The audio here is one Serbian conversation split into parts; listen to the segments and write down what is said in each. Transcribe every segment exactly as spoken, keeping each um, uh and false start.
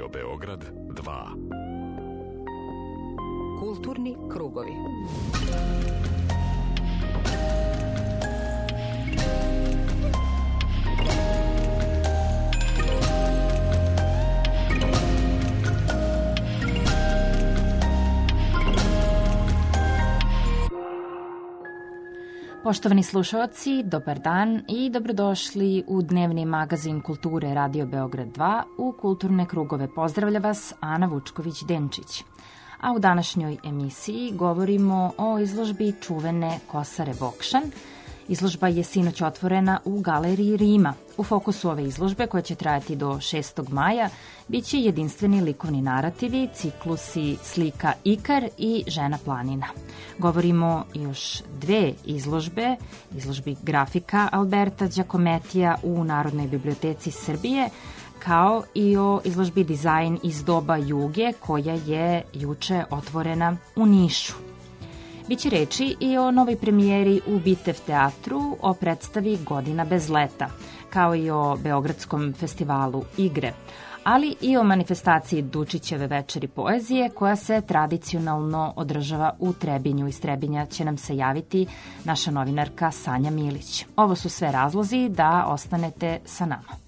Radio Beograd dva. Kulturni krugovi. Poštovani slušalci, dobar dan i dobrodošli u dnevni magazin kulture Radio Beograd dva. U Kulturne krugove pozdravlja vas Ana Vučković-Denčić. A u današnjoj emisiji govorimo o izložbi čuvene Kosare Vokšan. Izložba je sinoć otvorena u Galeriji Rima. U fokusu ove izložbe, koja će trajati do šestog maja, bit će jedinstveni likovni narativi, ciklusi slika Ikar i Žena planina. Govorimo još dve izložbe, izložbi grafika Alberta Giacomettija u Narodnoj biblioteci Srbije, kao i o izložbi Dizajn iz doba Juge, koja je juče otvorena u Nišu. Biće reči i o novoj premijeri u Bitev teatru, o predstavi Godina bez leta, kao i o Beogradskom festivalu igre, ali i o manifestaciji Dučićeve večeri poezije, koja se tradicionalno održava u Trebinju. Iz Trebinja će nam se javiti naša novinarka Sanja Milić. Ovo su sve razlozi da ostanete sa nama.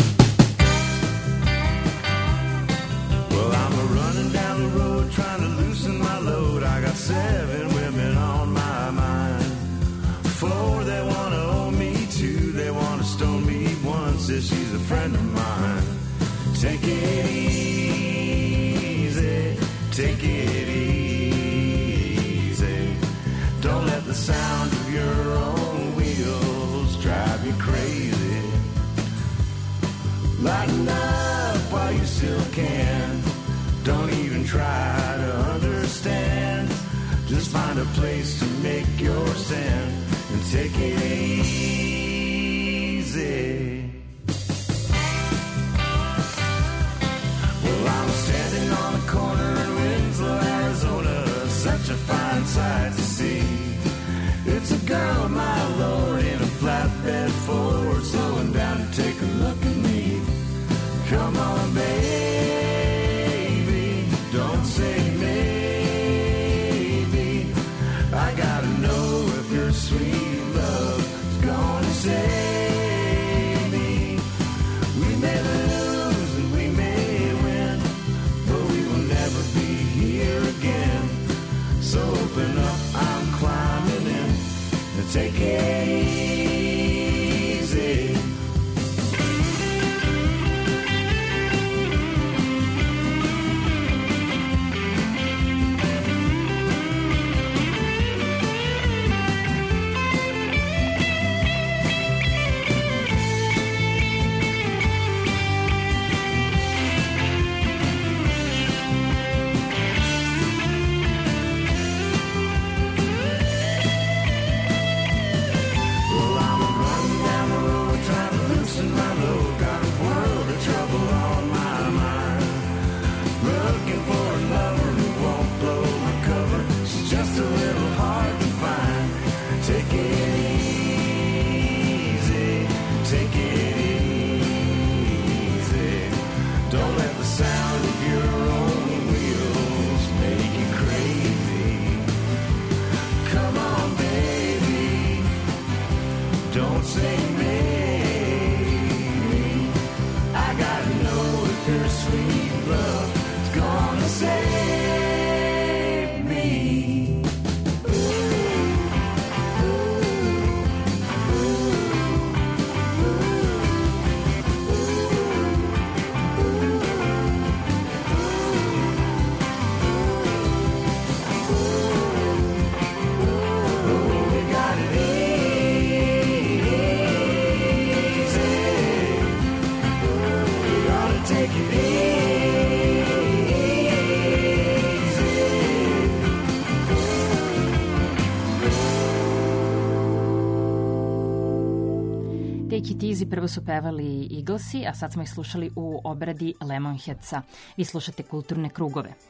Well, I'm running down the road trying to loosen my load. I got seven women on my mind. Four, they want to own me. Two, they want to stone me. One says she's a friend of mine. Take it easy, take it easy. Don't let the sound of your own wheels drive you crazy. Lighten up while you still can. Don't even try to understand. Just find a place to make your stand and take it easy. Well, I'm standing on the corner in Winslow, Arizona. Such a fine sight to see. It's a girl, my lord, in a flatbed Ford, slowing down to take a look at me. Come on, baby, don't say maybe. I gotta know if your sweet love is gonna save me. We may lose and we may win, but we will never be here again. So open up, I'm climbing in, and take it easy. Take It Easy prvo su pevali Eaglesi, a sad smo ih slušali u obradi Lemonheadsa. Vi slušate Kulturne krugove.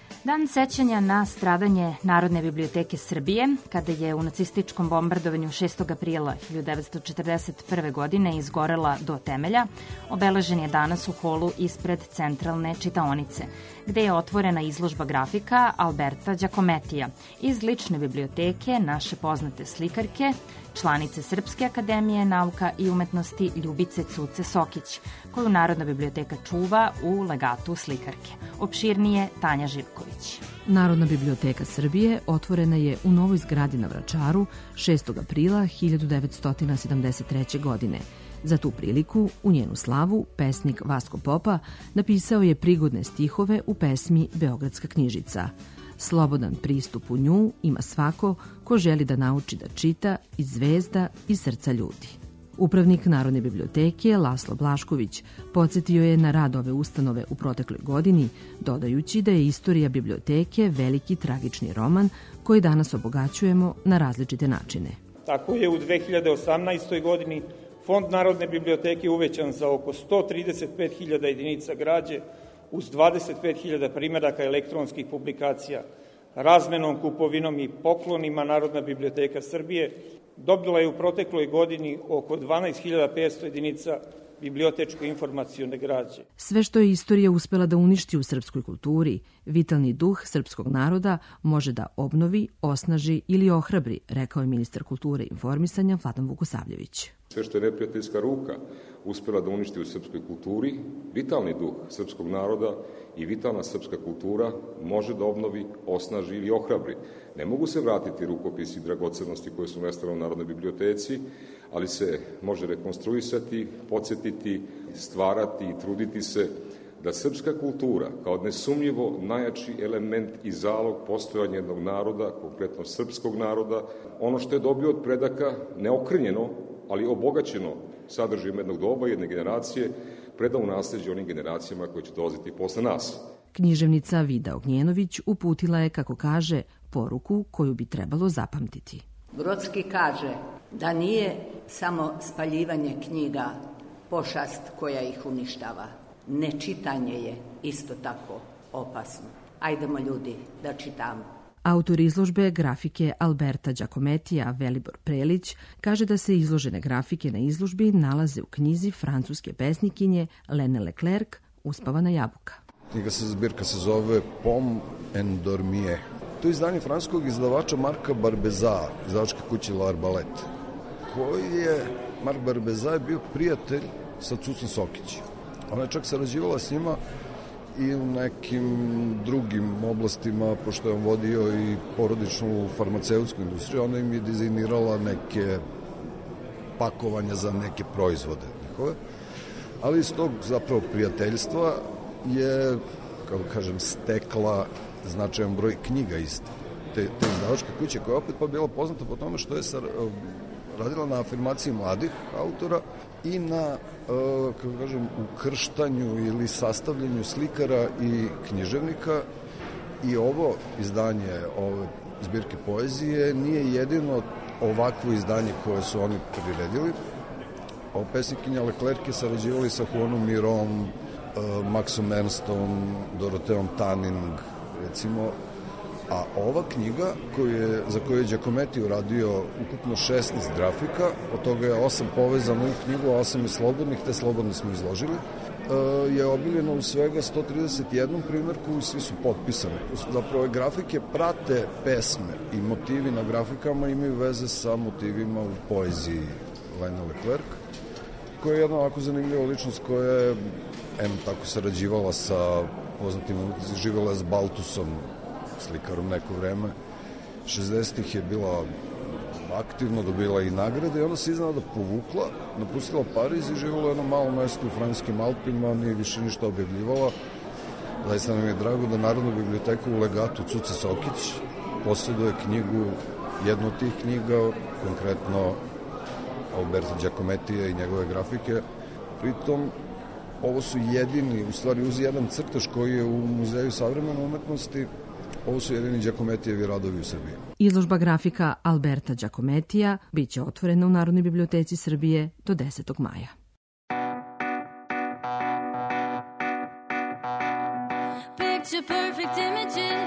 Dan sećanja na stradanje Narodne biblioteke Srbije, kada je u nacističkom bombardovanju šestog aprila hiljadu devetsto četrdeset prve. godine izgorela do temelja, obeležen je danas u holu ispred centralne čitaonice, gde je otvorena izložba grafika Alberta Giacomettija iz lične biblioteke naše poznate slikarke, članice Srpske akademije nauka i umetnosti Ljubice Cuce Sokić, koju Narodna biblioteka čuva u legatu slikarke. Opširnije Tanja Živković. Narodna biblioteka Srbije otvorena je u novoj zgradi na Vračaru šestog aprila hiljadu devetsto sedamdeset treće. godine. Za tu priliku, u njenu slavu, pesnik Vasko Popa napisao je prigodne stihove u pesmi Beogradska knjižica. Slobodan pristup u nju ima svako ko želi da nauči da čita iz zvezda i srca ljudi. Upravnik Narodne biblioteke Laslo Blašković podsjetio je na rad ove ustanove u protekloj godini, dodajući da je istorija biblioteke veliki tragični roman koji danas obogaćujemo na različite načine. Tako je u dve hiljade osamnaestoj. godini Fond Narodne biblioteke uvećan za oko sto trideset pet hiljada jedinica građe uz dvadeset pet hiljada primeraka elektronskih publikacija. Razmenom, kupovinom i poklonima Narodna biblioteka Srbije dobila je u protekloj godini oko dvanaest hiljada petsto jedinica bibliotečko-informacione građe. Sve što je istorija uspela da uništi u srpskoj kulturi, vitalni duh srpskog naroda može da obnovi, osnaži ili ohrabri, rekao je ministar kulture i informisanja Vladan Vukosavljević. Sve što je neprijateljska ruka uspela da uništi u srpskoj kulturi, vitalni duh srpskog naroda i vitalna srpska kultura može da obnovi, osnaži ili ohrabri. Ne mogu se vratiti rukopisi i dragocenosti koje su nestale u Narodnoj biblioteci, ali se može rekonstruisati, podsjetiti, stvarati i truditi se da srpska kultura, kao nesumnjivo najjači element i zalog postojanja jednog naroda, konkretno srpskog naroda, ono što je dobio od predaka, neokrnjeno, ali obogaćeno sadržajem jednog doba, jedne generacije, preda u nasleđe onim generacijama koje će dolaziti posle nas. Književnica Vida Ognjenović uputila je, kako kaže, poruku koju bi trebalo zapamtiti. Brodski kaže da nije samo spaljivanje knjiga pošast koja ih uništava. Nečitanje je isto tako opasno. Ajdemo ljudi da čitamo. Autor izložbe grafike Alberta Giacomettija Velibor Prelić kaže da se izložene grafike na izložbi nalaze u knjizi francuske pesnikinje Lene Leclerc Uspavana jabuka. Knjiga se zbirka se zove Pomme endormie. To je izdanje francuskog izdavača Marka Barbeza, izdavačke kuće L'Arbalete, koji je, Mark Barbeza je bio prijatelj sa Cucom Sokić. Ona je čak sarađivala s njima i u nekim drugim oblastima, pošto je on vodio i porodičnu farmaceutsku industriju, ona im je dizajnirala neke pakovanja za neke proizvode njihove, ali iz tog zapravo prijateljstva je, kako kažem, stekla značajan broj knjiga iz te, te izdavačke kuće, koja je opet pa bila poznata po tome što je sar, radila na afirmaciji mladih autora i na, kako kažem, ukrštanju ili sastavljanju slikara i književnika. I ovo izdanje ove zbirke poezije nije jedino ovakvo izdanje koje su oni priredili. Ovo pesnikinja Leclerc je sarađivali sa Juanom Mirom, Maxom Ernstom, Doroteom Tanning, recimo. A ova knjiga koju je, za koju je Giacometti uradio ukupno šesnaest grafika, od toga je osam povezano u knjigu, a osam je slobodnih, te slobodne smo izložili, je obiljeno u svega sto trideset jedan primjerku i svi su potpisani. Zapravo grafike prate pesme i motivi na grafikama imaju veze sa motivima u poeziji Lene Leclerc, koja je jedna ovako zanimljiva ličnost koja je eno tako sarađivala sa poznatim umetnicima, živjela je s Baltusom, slikarom neko vreme. šezdesetih je bila aktivno, dobila i nagrade i onda se iznenada povukla, napustila Pariz i živjela u jednom malom mestu u francuskim Alpima, nije više ništa objavljivala. Zaista nam je drago da Narodna biblioteka u legatu Cuce Sokić posjeduje knjigu, jednu od tih knjiga, konkretno Alberta Giacomettija i njegove grafike. Pritom, ovo su jedini, u stvari uz jedan crtež koji je u Muzeju savremene umetnosti, ovo su jedini Giacomettijevi radovi u Srbiji. Izložba grafika Alberta Giacomettija biće otvorena u Narodnoj biblioteci Srbije do desetog maja. Picture perfect images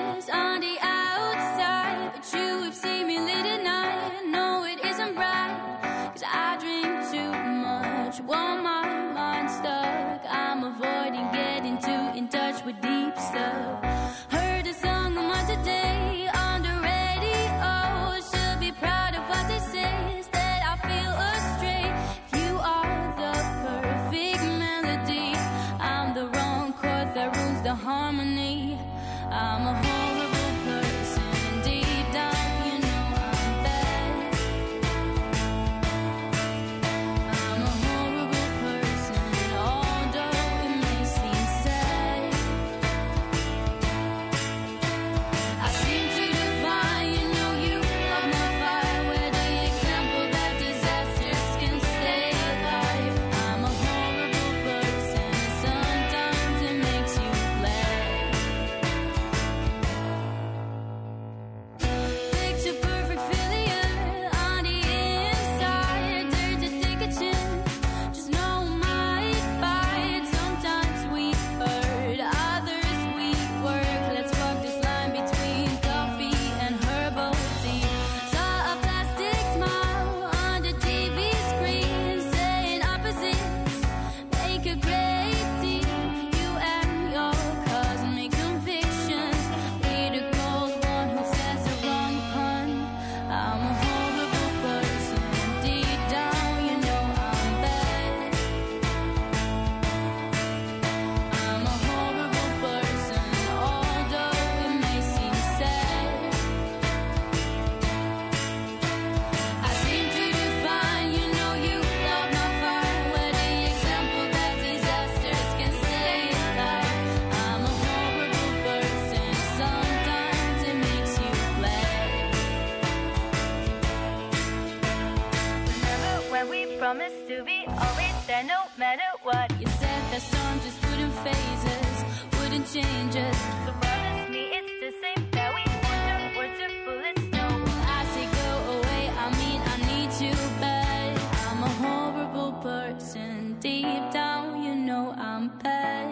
promised to be always there no matter what. You said that storm just wouldn't phase us, wouldn't change us. So promise me it's the same that we wonder words are bullets. No, I say go away, I mean I need you bad. I'm a horrible person, deep down you know I'm bad.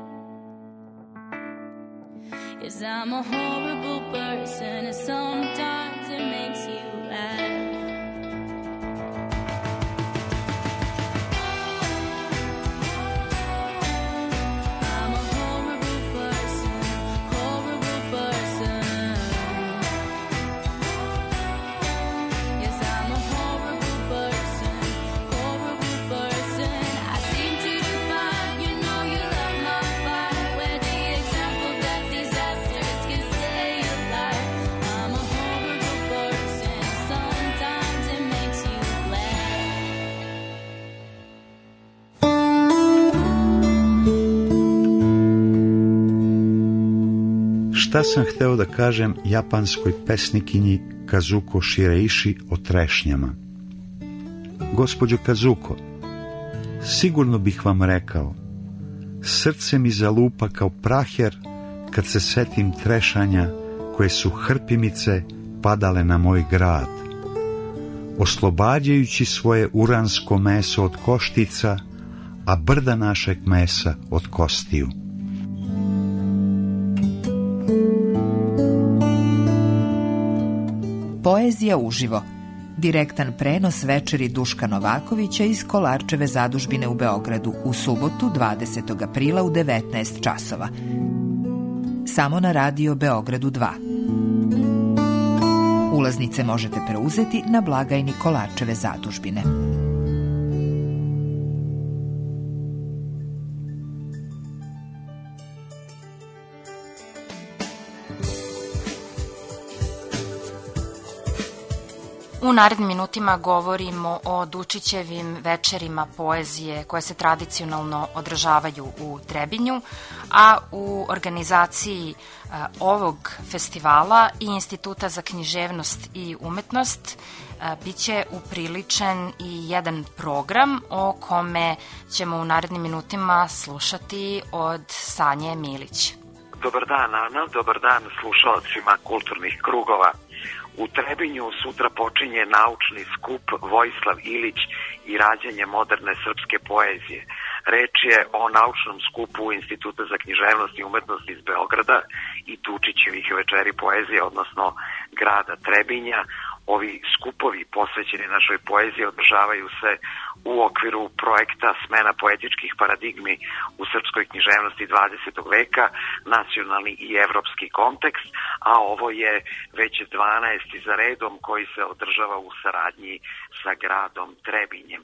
Yes, I'm a horrible person, and sometimes it makes you laugh. Šta sam hteo da kažem japanskoj pesnikinji Kazuko Shireishi o trešnjama? Gospođo Kazuko, sigurno bih vam rekao, srce mi zalupa kao praher kad se setim trešanja koje su hrpimice padale na moj grad, oslobađajući svoje uransko meso od koštica, a brda našeg mesa od kostiju. Poezija uživo. Direktan prenos večeri Duška Novakovića iz Kolarčeve zadužbine u Beogradu u subotu dvadesetog aprila u devetnaest časova. Samo na Radio Beogradu dva. Ulaznice možete preuzeti na blagajni Kolarčeve zadužbine. U narednim minutima govorimo o Dučićevim večerima poezije koje se tradicionalno održavaju u Trebinju, a u organizaciji a, ovog festivala i Instituta za književnost i umetnost a, biće upriličen i jedan program o kome ćemo u narednim minutima slušati od Sanje Milić. Dobar dan, Ana, dobar dan slušalcima kulturnih krugova. U Trebinju sutra počinje naučni skup Vojislav Ilić i rađanje moderne srpske poezije. Reč je o naučnom skupu Instituta za književnost i umetnost iz Beograda i Dučićevih večeri poezije, odnosno grada Trebinja. Ovi skupovi posvećeni našoj poeziji održavaju se u okviru projekta Smena poetičkih paradigmi u srpskoj književnosti dvadesetog veka, nacionalni i evropski kontekst, a ovo je već dvanaesti za redom koji se održava u saradnji sa gradom Trebinjem.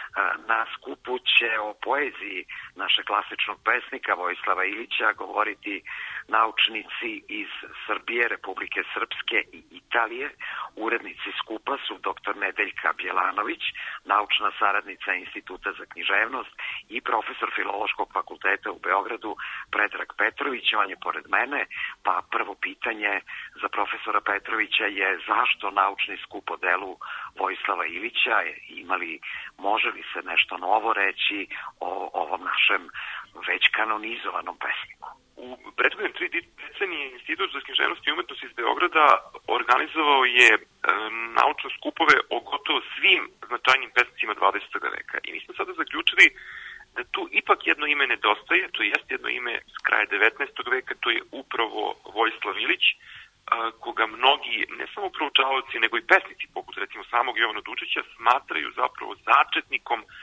Na skupu će o poeziji našeg klasičnog pesnika Vojislava Ilića govoriti naučnici iz Srbije, Republike Srpske i Italije. Urednici skupa su doktor Nedeljka Bjelanović, naučna saradnica Instituta za književnost, i profesor Filološkog fakulteta u Beogradu Predrag Petrović. On je pored mene, pa prvo pitanje za profesora Petrovića je zašto naučni skup o delu Vojislava Ilića? Imali, može li se nešto novo reći o ovom našem već kanonizovanom pesniku? U prethodne tri decenije Institut za književnost i umetnost iz Beograda organizovao je e, naučne skupove o gotovo svim značajnim pesnicima dvadesetog veka. I mi smo sada zaključili da tu ipak jedno ime nedostaje, to jeste jedno ime s kraja devetnaestog veka, to je upravo Vojislav Ilić, a, koga mnogi, ne samo proučavaoci, nego i pesnici, poput recimo samog Jovana Dučića, smatraju zapravo začetnikom a,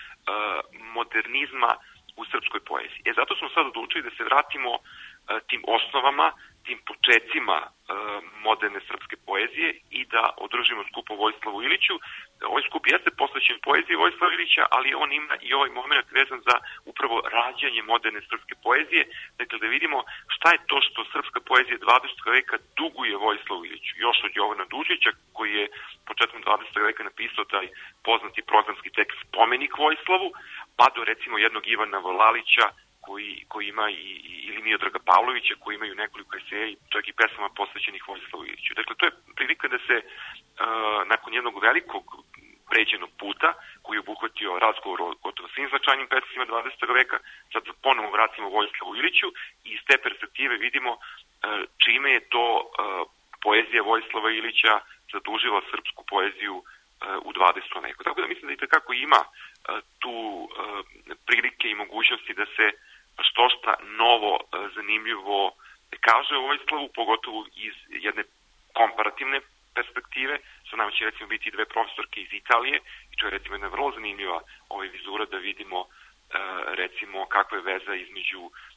modernizma u srpskoj poeziji. E, zato smo sad odlučili da se vratimo a, tim osnovama, tim počecima a, moderne srpske poezije i da održimo skup o Vojislavu Iliću. Ovaj skup jeste posvećen poeziji Vojislava Ilića, ali on ima i ovaj moment vezan za upravo rađanje moderne srpske poezije. Dakle, da vidimo šta je to što srpska poezija dvadesetog veka duguje Vojislavu Iliću. Još od Jovana Dučića, koji je početkom dvadesetog veka napisao taj poznati programski tekst Spomenik Vojislavu, pa do recimo jednog Ivana Vlalića, koji, koji ima i, ili Miodraga Pavlovića, koji imaju nekoliko eseja i čak i pesama posvećenih Vojislavu Iliću. Dakle, to je prilika da se uh, nakon jednog velikog pređenog puta, koji je obuhvatio razgovor o gotovo svim značajnim pesnicima dvadesetog veka. Sad ponovo vratimo Vojislavu Iliću i iz te perspektive vidimo čime je to poezija Vojislava Ilića zadužila srpsku poeziju u dvadesetom veku. Tako da mislim da i tekako ima tu prilike i mogućnosti da se što šta novo, zanimljivo kaže o Vojislavu, pogotovo iz jedne komparativne perspektive. Sa nama će recimo biti dve profesorke iz Italije i to je recimo jedna vrlo zanimljiva ovaj vizura da vidimo recimo kakva je veza između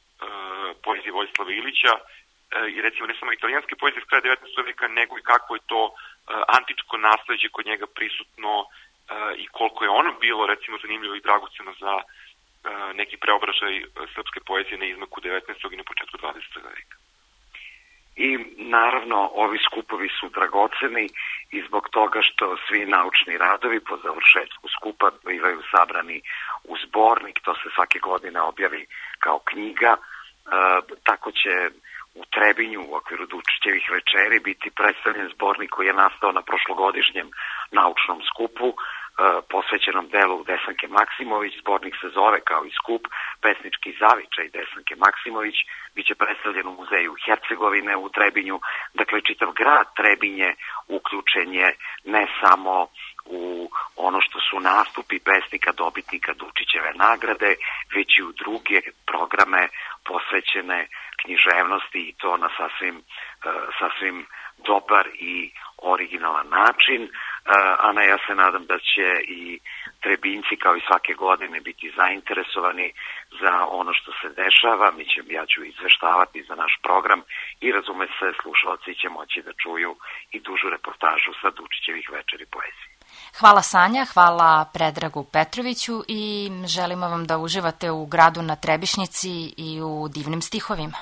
poezije Vojislava Ilića i recimo ne samo italijanske poezije iz kraja devetnaestog veka, nego i kako je to antičko nasleđe kod njega prisutno i koliko je ono bilo recimo zanimljivo i dragoceno za neki preobražaj srpske poezije na izmaku devetnaestog i na početku dvadesetog veka. I naravno ovi skupovi su dragoceni i zbog toga što svi naučni radovi po završetku skupa bivaju sabrani u zbornik, to se svake godine objavi kao knjiga, e, tako će u Trebinju u okviru Dučićevih večeri biti predstavljen zbornik koji je nastao na prošlogodišnjem naučnom skupu, posvećenom delu Desanke Maksimović. Zbornik se zove kao i skup Pesnički zavičaj Desanke Maksimović, biće predstavljen u muzeju Hercegovine u Trebinju. Dakle, čitav grad Trebinje uključen je ne samo u ono što su nastupi pesnika dobitnika Dučićeve nagrade, već i u druge programe posvećene književnosti i to na sasvim, sasvim dobar i originalan način. Ana, ja se nadam da će i Trebinjci kao i svake godine biti zainteresovani za ono što se dešava. Mi ćemo, ja ću izveštavati za naš program i razume se, slušalci će moći da čuju i dužu reportažu sa Dučićevih večeri poezije. Hvala Sanja, hvala Predragu Petroviću i želimo vam da uživate u gradu na Trebišnjici i u divnim stihovima.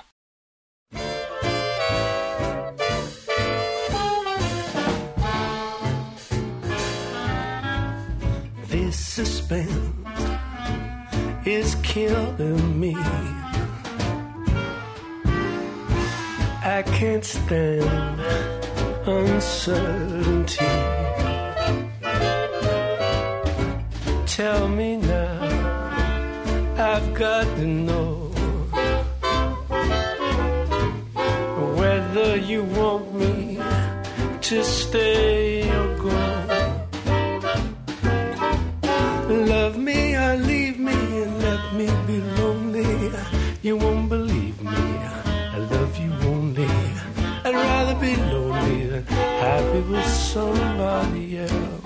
This suspense is killing me. I can't stand uncertainty. Tell me now, I've got to know whether you want me to stay or go. Love me or leave me and let me be lonely. You won't believe me, I love you only. I'd rather be lonely than happy with somebody else.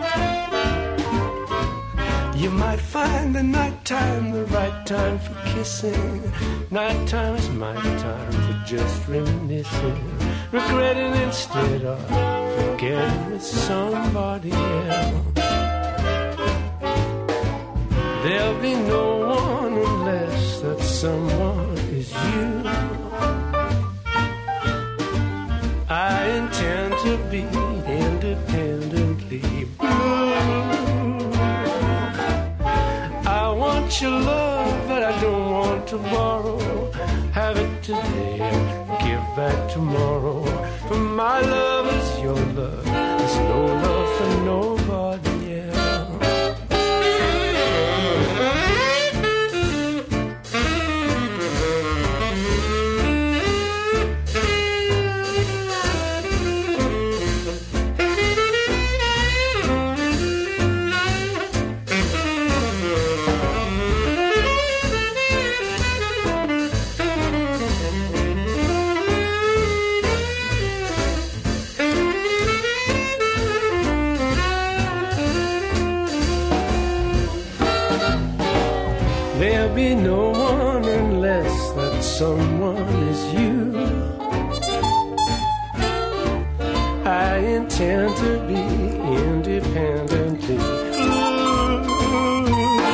You might find the nighttime the right time for kissing. Nighttime is my time for just reminiscing, regretting instead of forgetting with somebody else. There'll be no one unless that someone is you. I intend to be independently blue. I want your love, but I don't want to borrow. Have it today, give back tomorrow. For my love is your love. There's no love for nobody else. There'll be no one unless that someone is you. I intend to be independently blue.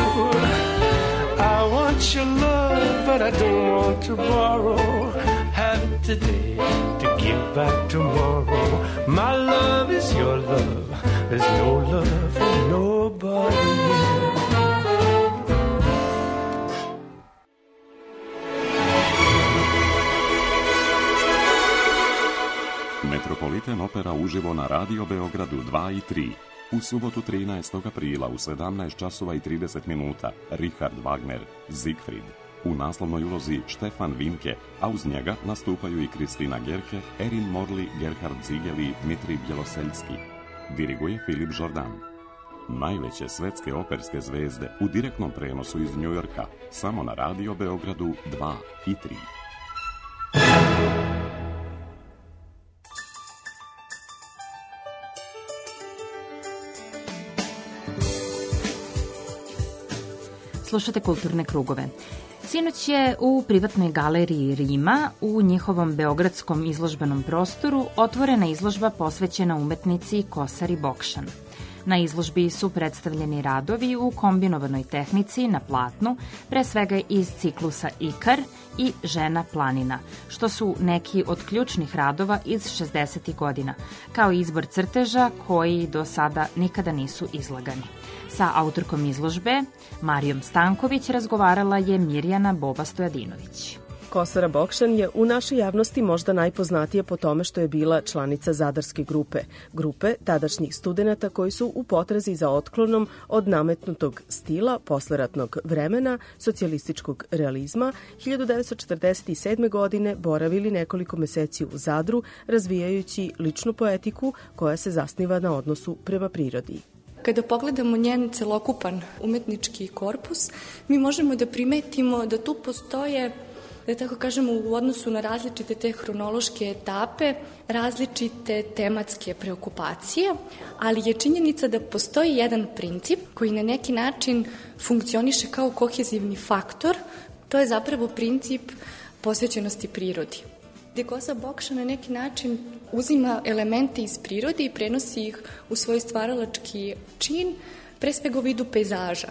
I want your love, but I don't want to borrow. Have it today to give back tomorrow. My love is your love. There's no love for nobody else. Metropolitan Opera uživo na Radio Beogradu dva i tri. U subotu trinaestog aprila u sedamnaest časova i trideset minuta Richard Wagner, Siegfried. U naslovnoj ulozi Štefan Vinke, a uz njega nastupaju i Kristina Gerke, Erin Morley, Gerhard Ziegel i Dmitrij Bjeloseljski. Diriguje Filip Jordan. Najveće svetske operske zvezde u direktnom prenosu iz Njujorka, samo na Radio Beogradu dva i tri. Slušate Kulturne krugove. Sinoć je u privatnoj galeriji Rima u njihovom beogradskom izložbenom prostoru otvorena izložba posvećena umetnici Kosari Bokšan. Na izložbi su predstavljeni radovi u kombinovanoj tehnici na platnu, pre svega iz ciklusa Ikar i Žena planina, što su neki od ključnih radova iz šezdesetih godina, kao izbor crteža koji do sada nikada nisu izlagani. Sa autorkom izložbe, Marijom Stanković, razgovarala je Mirjana Boba Stojadinović. Kosara Bokšan je u našoj javnosti možda najpoznatija po tome što je bila članica Zadarske grupe, grupe tadašnjih studenata koji su u potrazi za otklonom od nametnutog stila posleratnog vremena socijalističkog realizma hiljadu devetsto četrdeset sedme. godine boravili nekoliko meseci u Zadru, razvijajući ličnu poetiku koja se zasniva na odnosu prema prirodi. Kada pogledamo njen celokupan umetnički korpus, mi možemo da primetimo da tu postoje, da tako kažemo, u odnosu na različite te hronološke etape, različite tematske preokupacije, ali je činjenica da postoji jedan princip koji na neki način funkcioniše kao kohezivni faktor, to je zapravo princip posvećenosti prirodi. Gde Kosara Bokšan na neki način uzima elemente iz prirode i prenosi ih u svoj stvaralački čin, pre svega u vidu pejzaža.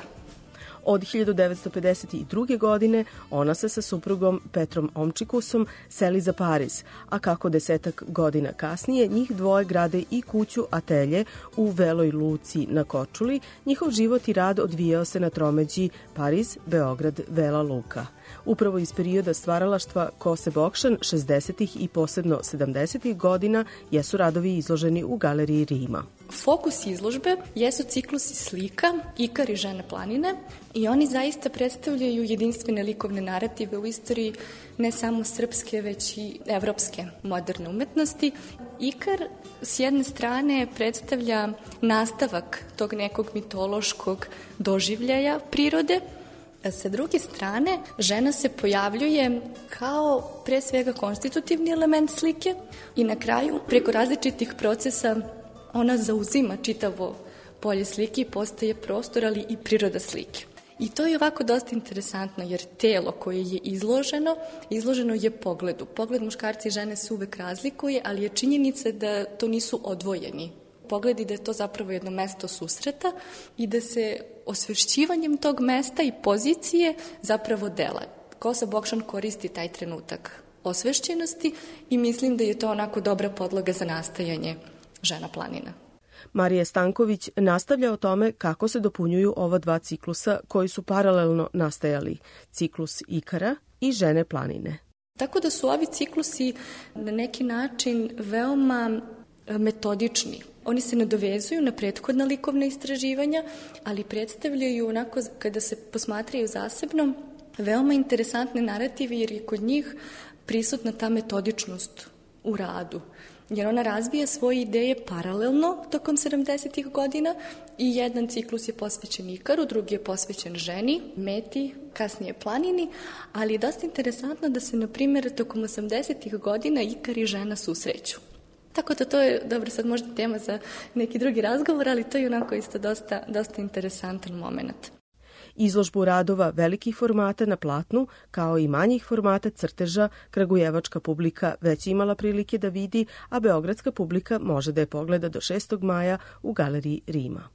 Od hiljadu devetsto pedeset druge. godine ona se sa suprugom Petrom Omčikusom seli za Pariz, a kako desetak godina kasnije njih dvoje grade i kuću atelje u Veloj Luci na Korčuli, njihov život i rad odvijao se na tromeđi Pariz, Beograd, Vela Luka. Upravo iz perioda stvaralaštva Kose Bokšan šezdesetih i posebno sedamdesetih godina jesu radovi izloženi u galeriji Rima. Fokus izložbe jesu ciklusi slika Ikar i Žena planine i oni zaista predstavljaju jedinstvene likovne narative u istoriji ne samo srpske, već i evropske moderne umetnosti. Ikar s jedne strane predstavlja nastavak tog nekog mitološkog doživljaja prirode, a sa druge strane žena se pojavljuje kao pre svega konstitutivni element slike i na kraju preko različitih procesa ona zauzima čitavo polje slike i postaje prostor, ali i priroda slike. I to je ovako dosta interesantno, jer telo koje je izloženo, izloženo je pogledu. Pogled muškarca i žene se uvek razlikuje, ali je činjenica da to nisu odvojeni pogledi, da je to zapravo jedno mesto susreta i da se osvešćivanjem tog mesta i pozicije zapravo dela. Kosara Bokšan koristi taj trenutak osvešćenosti i mislim da je to onako dobra podloga za nastajanje Žena planina. Marija Stanković nastavlja o tome kako se dopunjuju ova dva ciklusa koji su paralelno nastajali, ciklus Ikara i Žene planine. Tako da su ovi ciklusi na neki način veoma metodični. Oni se nadovezuju na prethodna likovna istraživanja, ali predstavljaju onako, kada se posmatraju zasebno, veoma interesantne narative jer je kod njih prisutna ta metodičnost u radu. Jer ona razvija svoje ideje paralelno tokom sedamdesetih godina i jedan ciklus je posvećen Ikaru, drugi je posvećen ženi, Meti, kasnije planini, ali je dosta interesantno da se, na primjer, tokom osamdesetih godina Ikar i žena susreću. Tako da to je, dobro, sad možda tema za neki drugi razgovor, ali to je onako isto dosta, dosta interesantan moment. Izložbu radova velikih formata na platnu, kao i manjih formata crteža, kragujevačka publika već imala prilike da vidi, a beogradska publika može da je pogleda do šestog maja u galeriji Rima.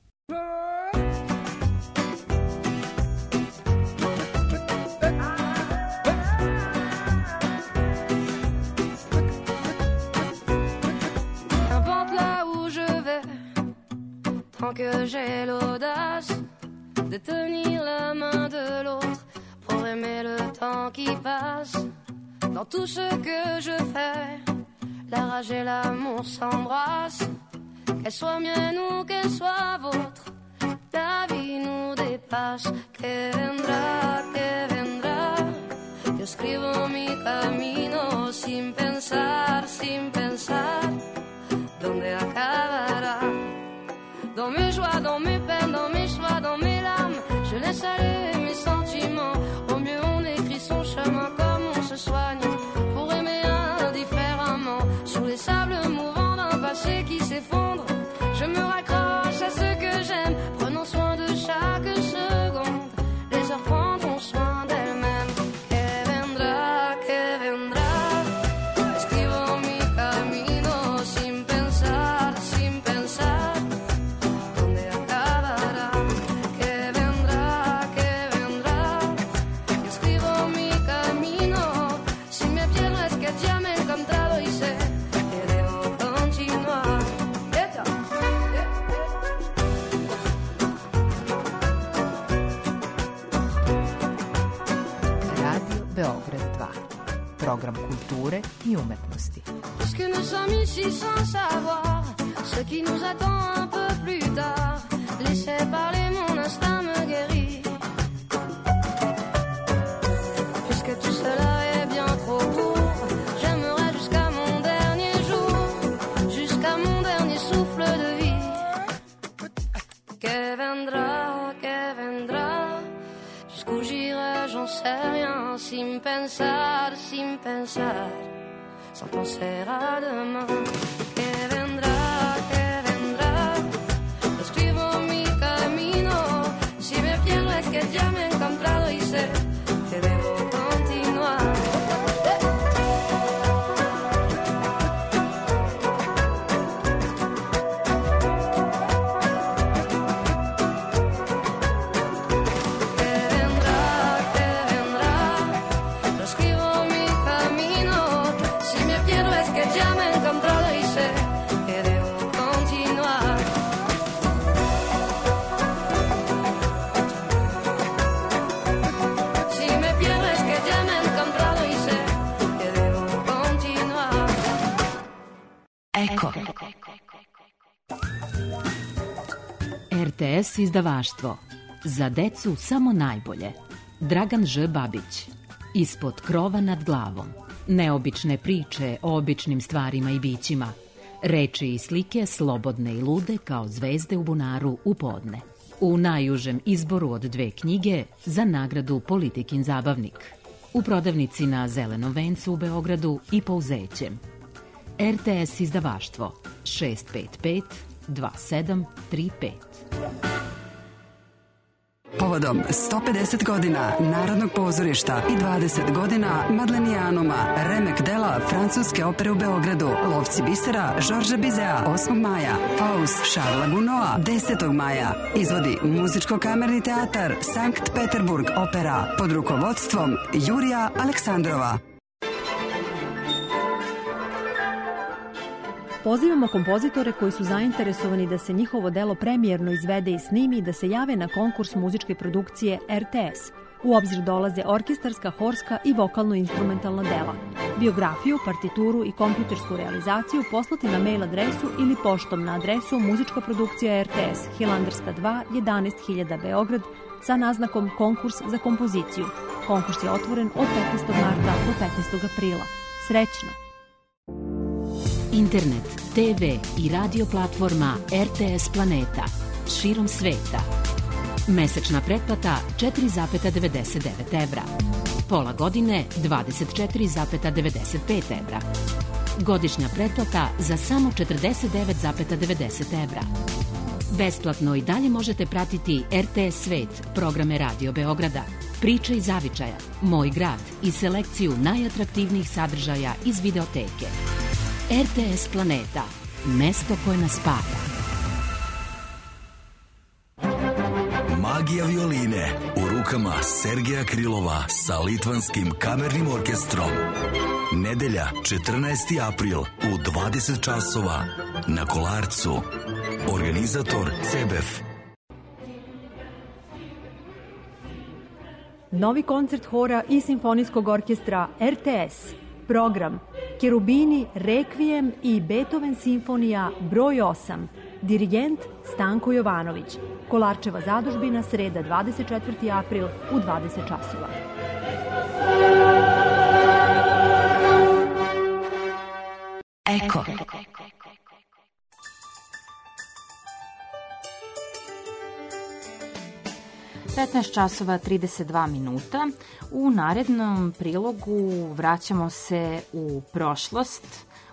Que j'ai l'audace de tenir la main de l'autre pour aimer le temps qui passe. Dans tout ce que je fais, la rage et l'amour s'embrassent. qu'elle soit mienne ou qu'elle soit vôtre. La vie nous dépasse, que vendrá, que vendrá. Yo escribo mi camino sin pensar, sin pensar dónde acabará. Dans mes joies, dans mes peines, dans mes choix, dans mes larmes, je laisse aller mes sentiments. Au mieux on écrit son chemin comme on se soigne pour aimer indifféremment. Sur les sables mouvants d'un passé qui s'effondre, je me raccroche à ce que j'aime. Prenons soin de chaque seconde, les heures prendront soin d'elles-mêmes. Que vendrá, que vendrá. Escribo mi camino sin pensar, sin pensar dónde acabará. Que vendrá, que vendrá. Escribo mi camino. Si me pierdo es que ya me he encontrado y sé que debo continuar. Radio Beograd dva. Program kulture i umetnosti. Puisque nous sommes ici sans savoir ce qui nous attend un peu plus tard, laissez parler, mon instinct me guérit. Puisque tout cela est bien trop court, j'aimerais jusqu'à mon dernier jour, jusqu'à mon dernier souffle de vie. Que vendrá, que vendrá. Jusqu'où j'irai, j'en sais rien, sin pensar, sin pensar, sans penser à demain. Que vendrá, que vendrá. Escribo mi camino. Si me pierdo es que ya me he encontrado y sé que debo continuar. R T S izdavaštvo. Za decu samo najbolje. Dragan Ž. Babić. Ispod krova nad glavom. Neobične priče o običnim stvarima i bićima. Reči i slike slobodne i lude kao zvezde u bunaru u podne. U najužem izboru od dve knjige za nagradu Politikin zabavnik. U prodavnici na Zelenom vencu u Beogradu i Pouzećem. R T S izdavaštvo šest pet pet dva sedam tri pet. Povodom sto pedeset godina Narodnog pozorišta i dvadeset godina Madlenijanuma, remek dela Francuske opere u Beogradu, Lovci bisera Žorža Bizea osmog maja, Faust Šarla Gunoa desetog maja, izvodi Muzičko-kamerni teatar Sankt Peterburg opera pod rukovodstvom Jurija Aleksandrova. Pozivamo kompozitore koji su zainteresovani da se njihovo delo premijerno izvede i snimi da se jave na konkurs muzičke produkcije R T S. U obzir dolaze orkestarska, horska i vokalno-instrumentalna dela. Biografiju, partituru i kompjutersku realizaciju poslati na mail adresu ili poštom na adresu Muzička produkcija R T S, Hilandarska dva, jedanaest hiljada Beograd, sa naznakom Konkurs za kompoziciju. Konkurs je otvoren od petnaestog marta do petnaestog aprila. Srećno! Internet, T V i radio platforma R T S Planeta. Širom sveta. Mesečna pretplata četiri zarez devedeset devet evra. Pola godine dvadeset četiri zarez devedeset pet evra. Godišnja pretplata za samo četrdeset devet zarez devedeset evra. Besplatno i dalje možete pratiti R T S Svet, programe Radio Beograda, Priče iz zavičaja, Moj grad i selekciju najatraktivnijih sadržaja iz videoteke. R T S Planeta, mesto koje nas spaja. Magija violine u rukama Sergeja Krilova sa Litvanskim kamernim orkestrom. Nedelja, četrnaesti april u dvadeset časova na Kolarcu. Organizator C B F. Novi koncert hora i simfonijskog orkestra R T S. Program Kerubini, Rekvijem i Beethoven simfonija broj osam. Dirigent Stanko Jovanović. Kolarčeva zadužbina, sreda dvadeset četvrti april u dvadeset časova. Eko. petnaest časova trideset dva minuta. U narednom prilogu vraćamo se u prošlost,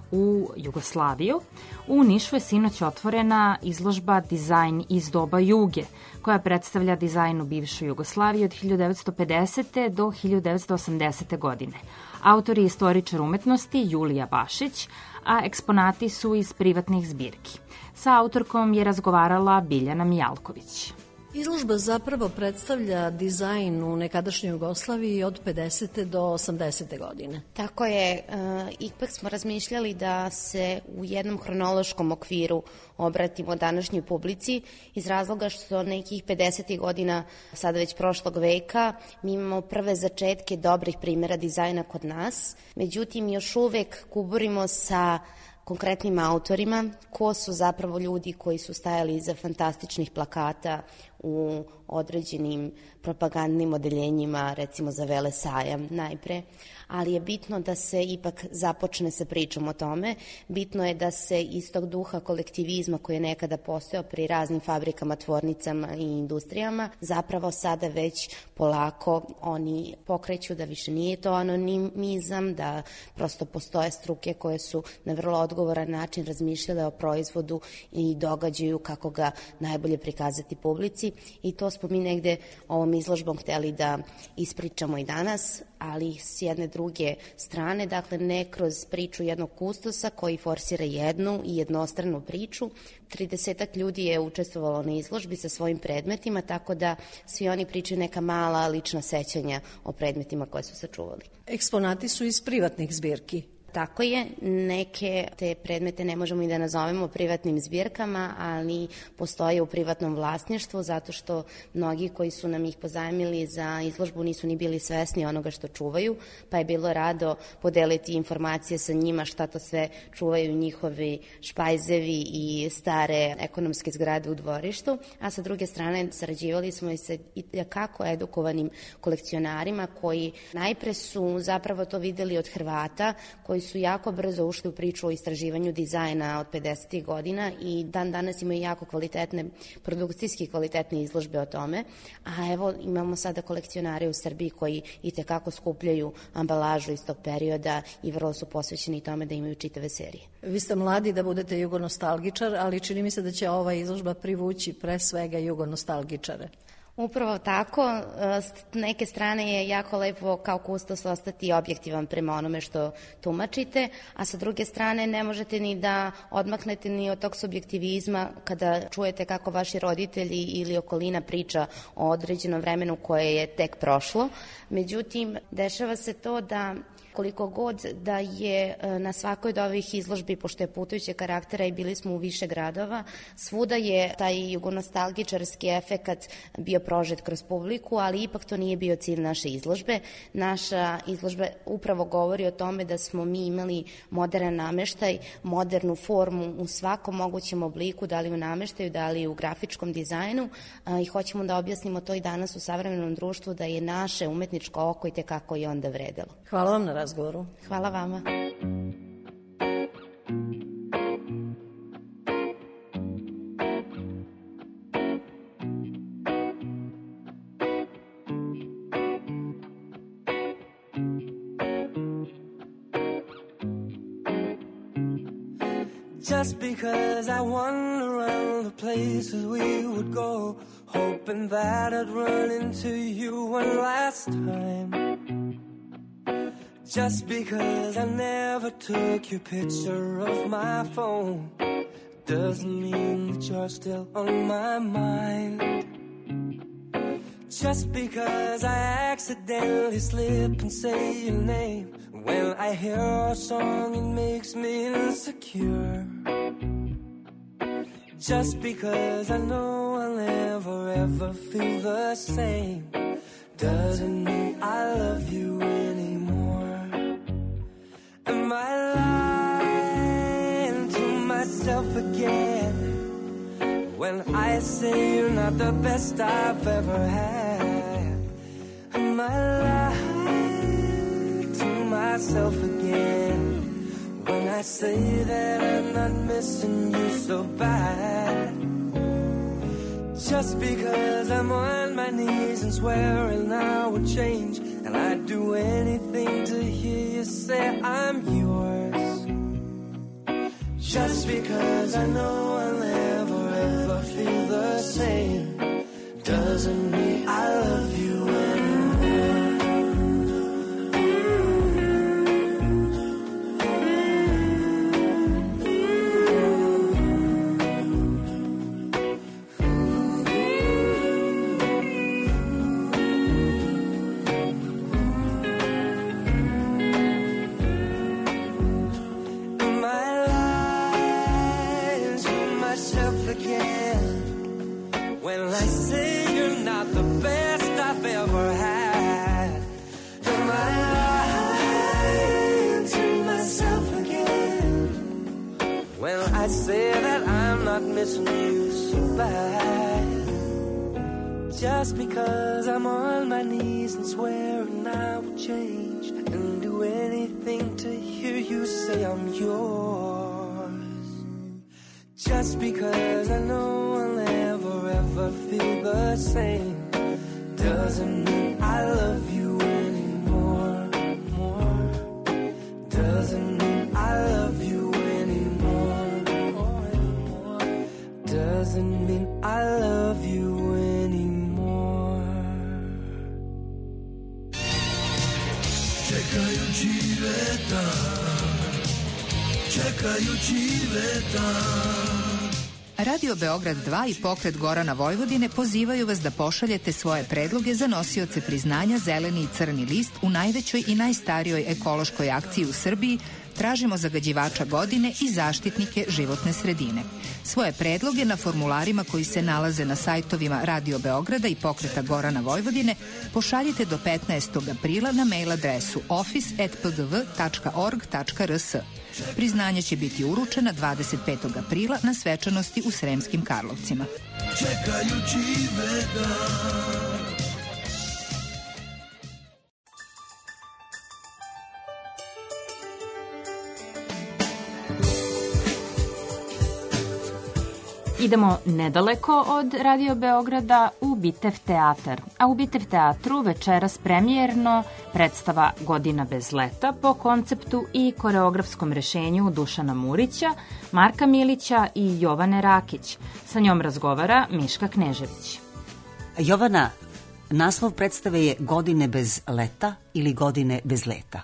u Jugoslaviju. U Nišu je sinoć otvorena izložba Dizajn iz doba Juge, koja predstavlja dizajn u bivšoj Jugoslaviji od hiljadu devetsto pedesete. do hiljadu devetsto osamdesete. godine. Autor je istoričar umetnosti Julija Bašić, a eksponati su iz privatnih zbirki. Sa autorkom je razgovarala Biljana Mijalković. Izložba zapravo predstavlja dizajn u nekadašnjoj Jugoslaviji od pedesete. do osamdesete. godine. Tako je, e, ipak smo razmišljali da se u jednom hronološkom okviru obratimo današnjoj publici iz razloga što nekih pedesetih godina, sada već prošlog veka, mi imamo prve začetke dobrih primjera dizajna kod nas, međutim još uvek kuburimo sa konkretnim autorima, ko su zapravo ljudi koji su stajali iza fantastičnih plakata u određenim propagandnim odeljenjima, recimo za Vele sajam najpre, ali je bitno da se ipak započne sa pričom o tome. Bitno je da se iz tog duha kolektivizma koji je nekada postojao pri raznim fabrikama, tvornicama i industrijama, zapravo sada već polako oni pokreću da više nije to anonimizam, da prosto postoje struke koje su na vrlo odgovoran način razmišljale o proizvodu i događaju kako ga najbolje prikazati publici, i to smo mi negde ovom izložbom hteli da ispričamo i danas, ali s jedne druge strane, dakle ne kroz priču jednog kustosa koji forsira jednu i jednostranu priču. tridesetak ljudi je učestvovalo na izložbi sa svojim predmetima, tako da svi oni pričaju neka mala lična sećanja o predmetima koje su sačuvali. Eksponati su iz privatnih zbirki. Tako je, neke te predmete ne možemo i da nazovemo privatnim zbirkama, ali postoje u privatnom vlasništvu, zato što mnogi koji su nam ih pozajmili za izložbu nisu ni bili svesni onoga što čuvaju, pa je bilo rado podeliti informacije sa njima šta to sve čuvaju njihovi špajzevi i stare ekonomske zgrade u dvorištu, a sa druge strane sarađivali smo i sa kako edukovanim kolekcionarima koji najpre su zapravo to videli od Hrvata, koji su jako brzo ušli u priču o istraživanju dizajna od pedesetih godina i dan danas imaju jako kvalitetne, produkcijski kvalitetne izložbe o tome. A evo imamo sada kolekcionare u Srbiji koji i tekako skupljaju ambalažu iz tog perioda i vrlo su posvećeni tome da imaju čitave serije. Vi ste mladi da budete jugonostalgičar, ali čini mi se da će ova izložba privući pre svega jugonostalgičare. Upravo tako, s neke strane je jako lepo kao kustos ostati objektivan prema onome što tumačite, a sa druge strane ne možete ni da odmaknete ni od tog subjektivizma kada čujete kako vaši roditelji ili okolina priča o određenom vremenu koje je tek prošlo. Međutim, dešava se to da koliko god da je na svakoj od ovih izložbi, pošto je putujuće karaktera i bili smo u više gradova, svuda je taj jugonostalgičarski efekat bio prožet kroz publiku, ali ipak to nije bio cilj naše izložbe. Naša izložba upravo govori o tome da smo mi imali modern nameštaj, modernu formu u svakom mogućem obliku, da li u nameštaju, da li u grafičkom dizajnu, i hoćemo da objasnimo to i danas u savremenom društvu, da je naše umetničko oko i tekako i onda vredelo. Hvala vam na razgovoru. Hvala vama. Just because I wander around the places we would go, hoping that I'd run into you one last time. Just because I never took your picture of my phone doesn't mean that you're still on my mind. Just because I accidentally slip and say your name when I hear a song, it makes me insecure. Just because I know I'll never ever feel the same doesn't mean I love you anymore. Am I lying to myself again? When I say you're not the best I've ever had, am I lying to myself again? When I say that I'm not missing you so bad, just because I'm on my knees and swearing I would change, and I'd do anything to hear you say I'm yours. Just because I know I'll never ever feel the same doesn't mean I love you anymore. When I say you're not the best I've ever had, am I lying to myself again? When I say that I'm not missing you so bad, just because I'm on my knees and swearing I will change and do anything to hear you say I'm yours. Just because I know I'll never ever feel the same doesn't mean I love you anymore. More. Doesn't mean I love you anymore. Doesn't mean I love you anymore. Čekajući vetar, čekajući vetar. Radio Beograd dva i pokret Gorana Vojvodine pozivaju vas da pošaljete svoje predloge za nosioce priznanja Zeleni i Crni list u najvećoj i najstarijoj ekološkoj akciji u Srbiji Tražimo zagađivača godine i zaštitnike životne sredine. Svoje predloge na formularima koji se nalaze na sajtovima Radio Beograda i pokreta Gorana Vojvodine pošaljite do petnaestog aprila na mail adresu office at p g v tačka org tačka r s. Priznanje će biti uručena dvadeset petog aprila na svečanosti u Sremskim Karlovcima. Čekajući veda. Idemo nedaleko od Radio Beograda u Bitev teatar. A u Bitev teatru večeras premijerno predstava Godina bez leta po konceptu i koreografskom rešenju Dušana Murića, Marka Milića i Jovane Rakić. Sa njom razgovara Miška Knežević. Jovana, naslov predstave je Godine bez leta ili Godine bez leta?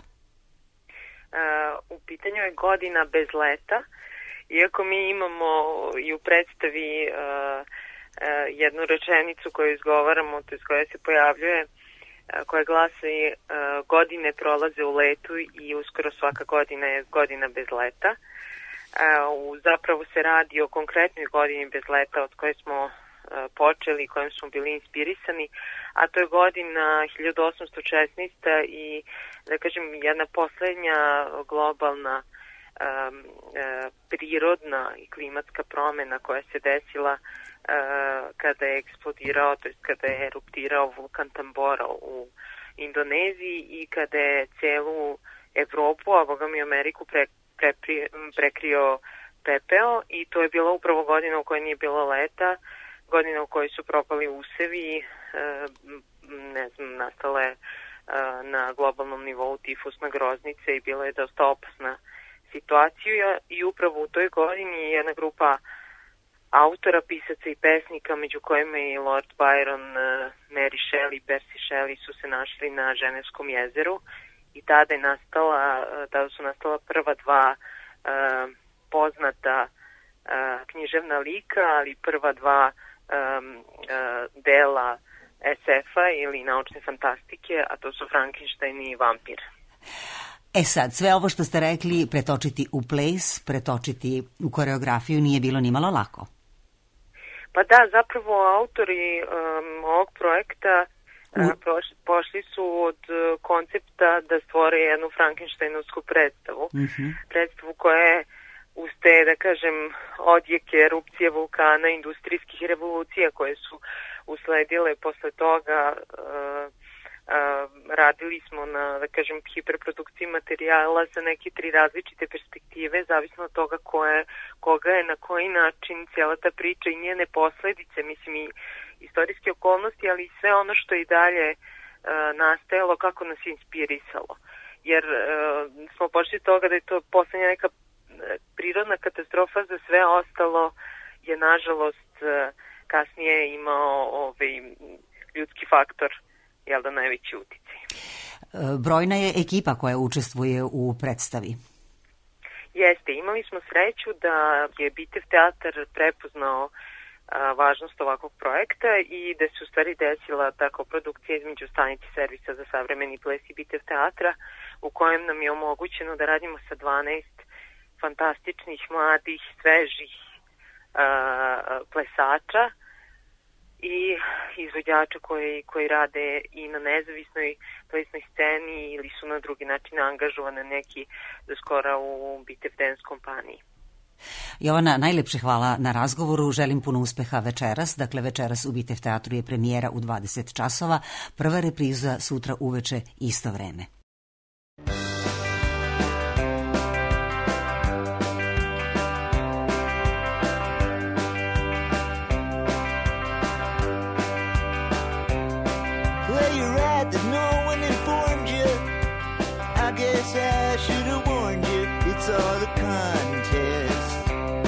Uh, u pitanju je Godina bez leta. Iako mi imamo i u predstavi uh, uh, jednu rečenicu koju izgovaramo, to je koja se pojavljuje, uh, koja glasi uh, godine prolaze u letu i uskoro svaka godina je godina bez leta. Uh, zapravo se radi o konkretnoj godini bez leta od koje smo uh, počeli i kojom smo bili inspirisani, a to je godina hiljadu osamsto šesnaesta i, da kažem, jedna poslednja globalna Um, uh, prirodna i klimatska promena koja se desila uh, kada je eksplodirao, to jest kada je eruptirao vulkan Tambora u Indoneziji i kada je celu Evropu, a boga mi Ameriku pre, pre, prekrio pepeo, i to je bila upravo godina u kojoj nije bilo leta, godina u kojoj su propali usevi, uh, ne znam, nastale uh, na globalnom nivou tifusna groznica i bila je dosta opasna situaciju, i upravo u toj godini jedna grupa autora, pisaca i pesnika, među kojima i Lord Byron, Mary Shelley, Percy Shelley, su se našli na Ženevskom jezeru, i tada je nastala, tada su nastala prva dva uh, poznata uh, književna lika, ali prva dva um, uh, dela es efa ili naučne fantastike, a to su Frankenstein i Vampir. E sad, sve ovo što ste rekli pretočiti u ples, pretočiti u koreografiju nije bilo ni malo lako. Pa da, zapravo autori um, ovog projekta uh, pošli, pošli su od uh, koncepta da stvore jednu Frankensteinovsku predstavu. Mm-hmm. Predstavu koja je uz te, da kažem, odjeke, erupcije vulkana, industrijskih revolucija koje su usledile posle toga, uh, Uh, radili smo na, da kažem, hiperprodukciji materijala sa neke tri različite perspektive, zavisno od toga ko je, koga je, na koji način cijela ta priča i njene posledice, mislim i istorijske okolnosti, ali i sve ono što je i dalje uh, nastajalo, kako nas je inspirisalo. Jer uh, smo pošli toga da je to poslednja neka prirodna katastrofa, za sve ostalo je nažalost uh, kasnije imao ovaj, ljudski faktor, jel da, najveći uticaj. Brojna je ekipa koja učestvuje u predstavi. Jeste, imali smo sreću da je Bitev teatar prepoznao a, važnost ovakvog projekta i da se u stvari desila tako produkcija između Stanice servisa za savremeni ples i Bitev teatra, u kojem nam je omogućeno da radimo sa dvanaest fantastičnih, mladih, svežih a, plesača i izvođača koji, koji rade i na nezavisnoj plesnoj sceni ili su na drugi način angažovane neki do skora u Bitev Dance kompaniji. Jovana, najlepše hvala na razgovoru. Želim puno uspeha večeras. Dakle, večeras u Bitev teatru je premijera u dvadeset časova. Prva repriza sutra uveče isto vreme. I should have warned you, it's all a contest.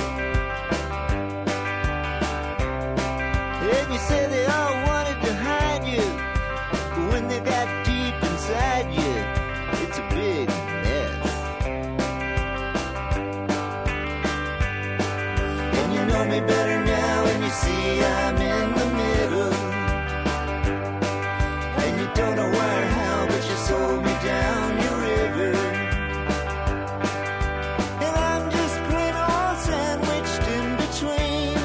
And you say they all wanted to hide you, but when they got deep inside you, it's a big mess. And you know me better now when you see I'm in the middle. And you don't know why or how, but you sold me down your river. And I'm just plain old sandwiched in between.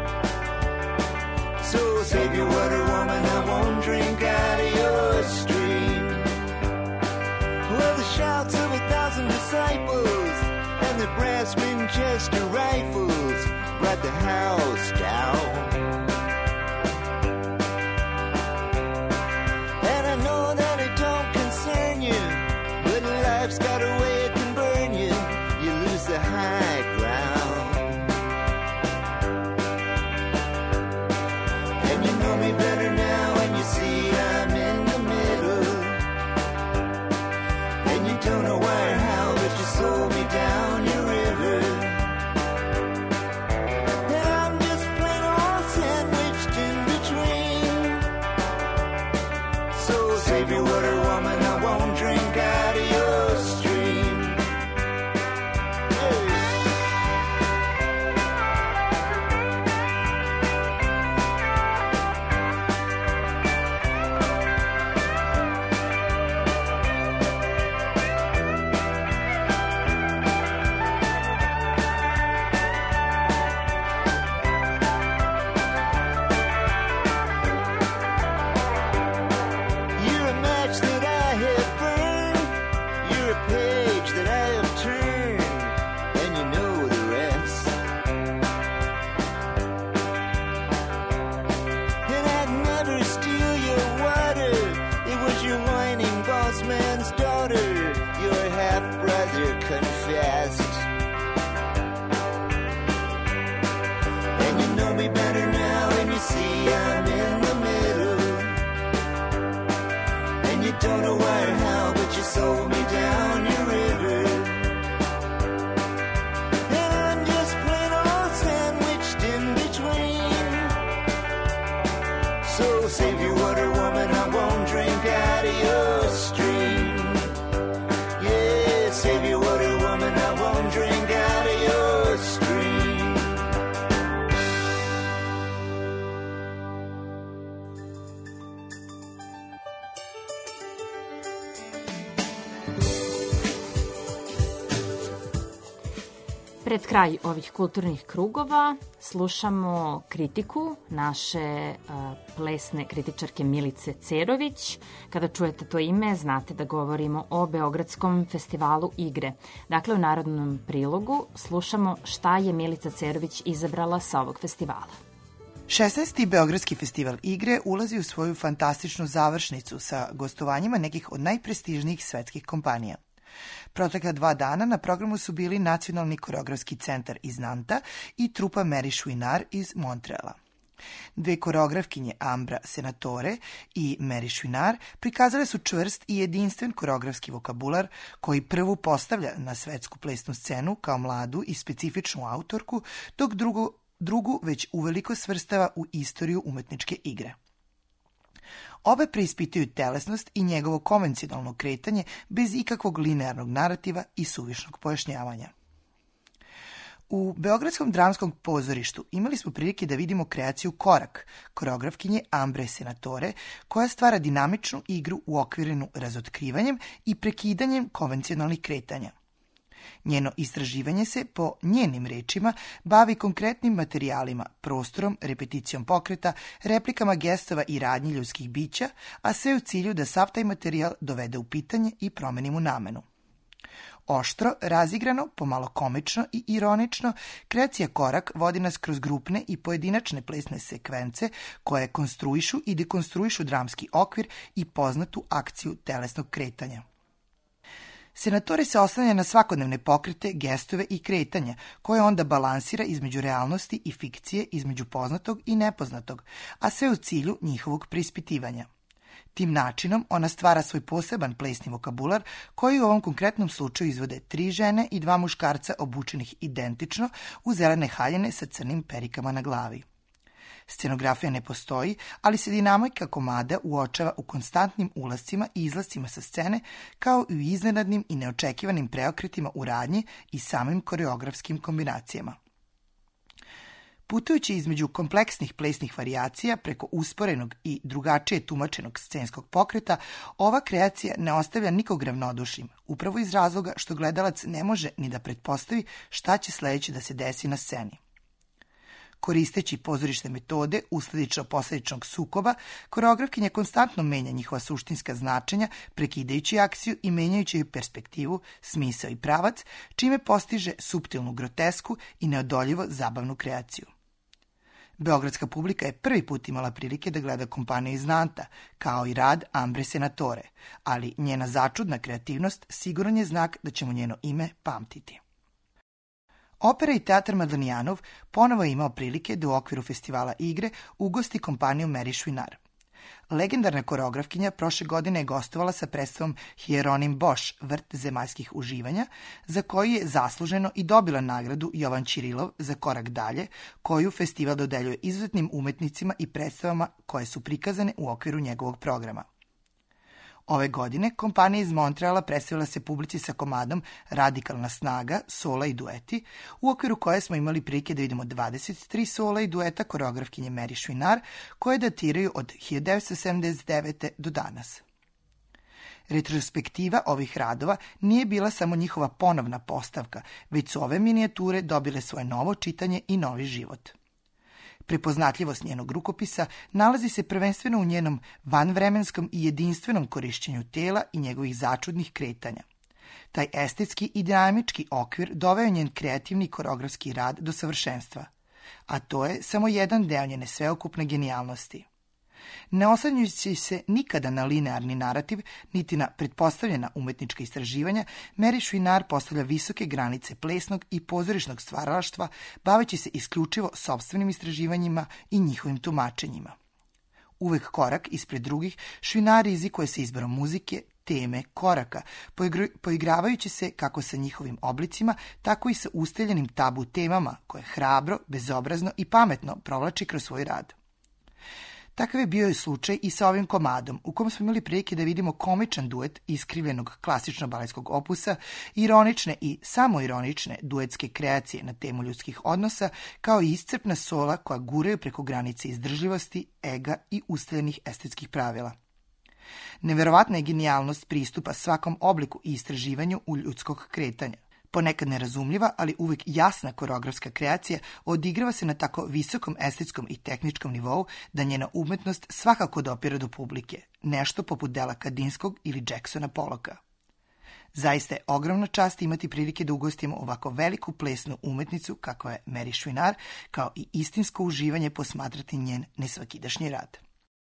So save your water, woman, I won't drink out of your stream. Well, the shouts of a thousand disciples and the brass Winchester rifles brought the house down. Life's got a way it can burn you. You lose the high ground. And you know me better now when you see I'm in the middle. And you don't know why or how, but you sold me down your river. And I'm just plain old sandwiched in between. So save your water, woman, I won't drink out of your Pred kraj ovih kulturnih krugova slušamo kritiku naše uh, plesne kritičarke Milice Cerović. Kada čujete to ime, znate da govorimo o Beogradskom festivalu igre. Dakle, u narodnom prilogu slušamo šta je Milica Cerović izabrala sa ovog festivala. šesnaesti. Beogradski festival igre ulazi u svoju fantastičnu završnicu sa gostovanjima nekih od najprestižnijih svetskih kompanija. Protekla dva dana na programu su bili Nacionalni koreografski centar iz Nanta i trupa Mary Chouinard iz Montreala. Dve koreografkinje Ambra Senatore i Mary Chouinard prikazale su čvrst i jedinstven koreografski vokabular koji prvu postavlja na svetsku plesnu scenu kao mladu i specifičnu autorku, dok drugu, drugu već uveliko svrstava u istoriju umetničke igre. Obe preispituju telesnost i njegovo konvencionalno kretanje bez ikakvog linearnog narativa i suvišnog pojašnjavanja. U Beogradskom dramskom pozorištu imali smo prilike da vidimo kreaciju Korak, koreografkinje Ambre Senatore, koja stvara dinamičnu igru uokvirenu razotkrivanjem i prekidanjem konvencionalnih kretanja. Njeno istraživanje se, po njenim rečima, bavi konkretnim materijalima, prostorom, repeticijom pokreta, replikama gestova i radnji ljudskih bića, a sve u cilju da sav taj materijal dovede u pitanje i promeni mu namenu. Oštro, razigrano, pomalo komično i ironično, kreacija Korak vodi nas kroz grupne i pojedinačne plesne sekvence koje konstruišu i dekonstruišu dramski okvir i poznatu akciju telesnog kretanja. Senatore se oslanja na svakodnevne pokrete, gestove i kretanja, koje onda balansira između realnosti i fikcije, između poznatog i nepoznatog, a sve u cilju njihovog preispitivanja. Tim načinom ona stvara svoj poseban plesni vokabular koji u ovom konkretnom slučaju izvode tri žene i dva muškarca obučenih identično u zelene haljine sa crnim perikama na glavi. Scenografija ne postoji, ali se dinamika komada uočava u konstantnim ulascima i izlascima sa scene, kao i u iznenadnim i neočekivanim preokretima u radnji i samim koreografskim kombinacijama. Putujući između kompleksnih plesnih varijacija preko usporenog i drugačije tumačenog scenskog pokreta, ova kreacija ne ostavlja nikog ravnodušnim, upravo iz razloga što gledalac ne može ni da pretpostavi šta će sledeće da se desi na sceni. Koristeći pozorišne metode usledično-posledičnog sukoba, koreografkinja konstantno menja njihova suštinska značenja, prekidajući akciju i menjajući joj perspektivu, smisao i pravac, čime postiže suptilnu grotesku i neodoljivo zabavnu kreaciju. Beogradska publika je prvi put imala prilike da gleda kompaniju iz Nanta, kao i rad Ambre Senatore, ali njena začudna kreativnost siguran je znak da ćemo njeno ime pamtiti. Opera i teatar Madlenijanov ponovo je imao prilike da u okviru festivala igre ugosti kompaniju Mary Chouinard. Legendarna koreografkinja prošle godine je gostovala sa predstavom Hieronim Bosch, Vrt zemaljskih uživanja, za koju je zasluženo i dobila nagradu Jovan Čirilov za Korak dalje, koju festival dodeljuje izuzetnim umetnicima i predstavama koje su prikazane u okviru njegovog programa. Ove godine kompanija iz Montreala predstavila se publici sa komadom Radikalna snaga, sola i dueti, u okviru koje smo imali prilike da vidimo dvadeset tri sola i dueta koreografkinje Mary Chouinard, koje datiraju od hiljadu devetsto sedamdeset devete. do danas. Retrospektiva ovih radova nije bila samo njihova ponovna postavka, već su ove minijature dobile svoje novo čitanje i novi život. Prepoznatljivost njenog rukopisa nalazi se prvenstveno u njenom vanvremenskom i jedinstvenom korišćenju tela i njegovih začudnih kretanja. Taj estetski i dinamički okvir doveo njen kreativni koreografski rad do savršenstva, a to je samo jedan deo njene sveokupne genijalnosti. Ne oslanjajući se nikada na linearni narativ, niti na pretpostavljena umetnička istraživanja, Mary Chouinard postavlja visoke granice plesnog i pozorišnog stvaralaštva, baveći se isključivo sopstvenim istraživanjima i njihovim tumačenjima. Uvek korak ispred drugih, Chouinard rizikuje se izborom muzike, teme, koraka, poigravajući se kako sa njihovim oblicima, tako i sa ustaljenim tabu temama koje hrabro, bezobrazno i pametno provlači kroz svoj rad. Takav je bio i slučaj i sa ovim komadom, u kom smo imali prilike da vidimo komičan duet iskrivljenog klasično baletskog opusa, ironične i samoironične duetske kreacije na temu ljudskih odnosa, kao i iscrpna sola koja guraju preko granice izdržljivosti, ega i ustaljenih estetskih pravila. Neverovatna je genijalnost pristupa svakom obliku i istraživanju u ljudskog kretanja. Ponekad nerazumljiva, ali uvijek jasna koreografska kreacija odigrava se na tako visokom estetskom i tehničkom nivou da njena umetnost svakako dopire do publike, nešto poput dela Kandinskog ili Jacksona Pollocka. Zaista je ogromna čast imati prilike da ugostimo ovako veliku plesnu umetnicu kakva je Mary Chouinard, kao i istinsko uživanje posmatrati njen nesvakidašnji rad.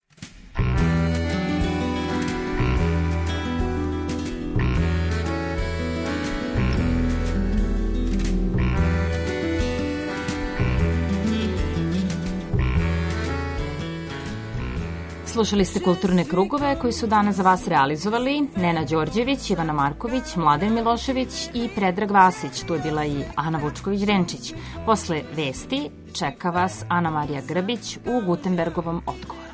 Slušali ste Kulturne krugove koji su danas za vas realizovali Nena Đorđević, Ivana Marković, Mladen Milošević i Predrag Vasić. Tu je bila i Ana Vučković-Denčić. Posle vesti čeka vas Ana Marija Grbić u Gutenbergovom odgovoru.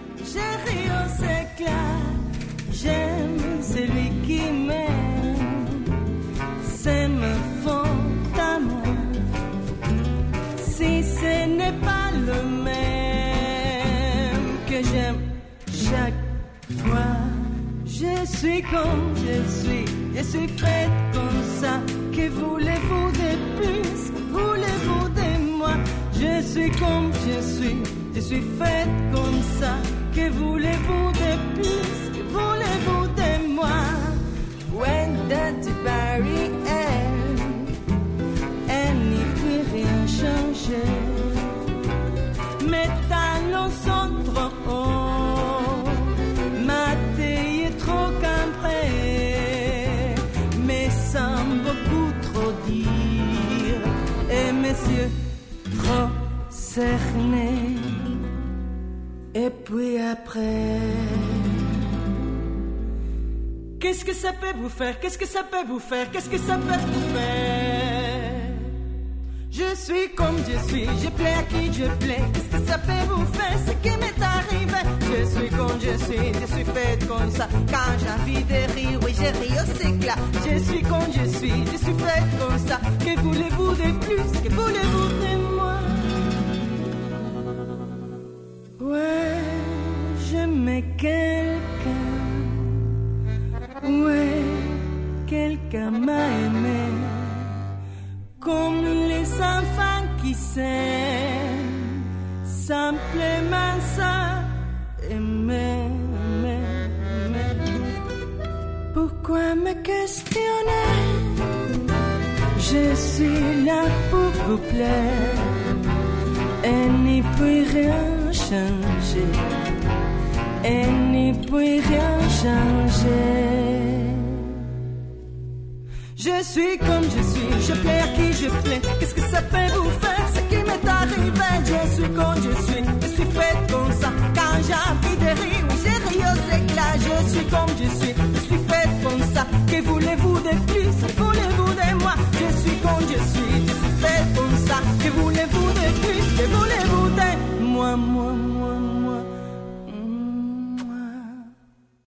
Chaque fois, je suis comme je suis, je suis faite comme ça. Que voulez-vous de plus? Que voulez-vous de moi? Je suis comme je suis, je suis faite comme ça. Que voulez-vous de plus? Que voulez-vous de moi? When that barrière, elle n'y peut rien changer. Mes talons sont trop hauts, ma taille est trop cambrée, mais sans beaucoup trop dire, et mes yeux trop cernés. Et puis après, qu'est-ce que ça peut vous faire? Qu'est-ce que ça peut vous faire? Qu'est-ce que ça peut vous faire? Je suis comme je suis, je plais à qui je plais. Qu'est-ce que ça peut vous faire? Ce qui m'est arrivé. Je suis comme je suis, je suis faite comme ça. Quand j'ai envie de rire, oui, je ris au s'éclat. Je suis comme je suis, je suis faite comme ça. Que voulez-vous de plus? Que voulez-vous de moi? Ouais, j'aimais quelqu'un. Ouais, quelqu'un m'a aimé. Comme les enfants qui s'aiment, simplement ça, aimer, aimer, aimer. Pourquoi me questionner? Je suis là pour vous plaire, et n'y peut rien changer, et n'y peut rien changer. Je suis comme je suis, je plais à qui je plais. Qu'est-ce que ça peut vous faire? Ce qui m'est arrivé, je suis comme je suis.